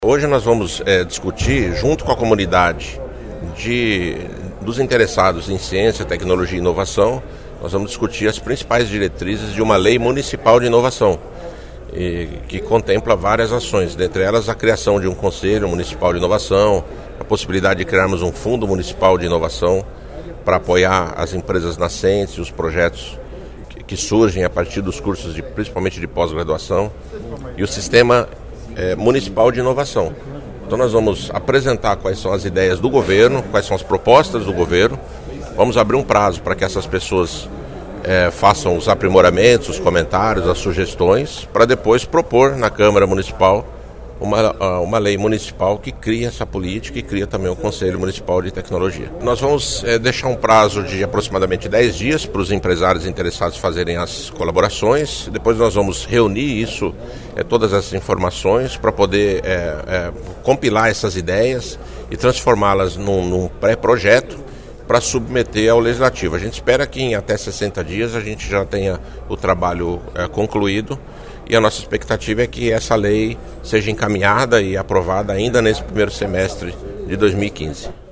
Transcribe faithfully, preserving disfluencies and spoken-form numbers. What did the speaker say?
Hoje nós vamos é, discutir, junto com a comunidade de, dos interessados em ciência, tecnologia e inovação, nós vamos discutir as principais diretrizes de uma lei municipal de inovação, e, que contempla várias ações, dentre elas a criação de um conselho municipal de inovação, a possibilidade de criarmos um fundo municipal de inovação para apoiar as empresas nascentes e os projetos que, que surgem a partir dos cursos, de, principalmente de pós-graduação, e o sistema É, municipal de inovação. Então nós vamos apresentar quais são as ideias do governo, quais são as propostas do governo, vamos abrir um prazo para que essas pessoas é, façam os aprimoramentos, os comentários, as sugestões, para depois propor na Câmara Municipal uma, uma lei municipal que cria essa política e cria também o Conselho Municipal de Tecnologia. Nós vamos é, deixar um prazo de aproximadamente dez dias para os empresários interessados fazerem as colaborações, depois nós vamos reunir isso, é, todas essas informações para poder é, é, compilar essas ideias e transformá-las num, num pré-projeto para submeter ao Legislativo. A gente espera que em até sessenta dias a gente já tenha o trabalho é, concluído, e a nossa expectativa é que essa lei seja encaminhada e aprovada ainda nesse primeiro semestre de dois mil e quinze.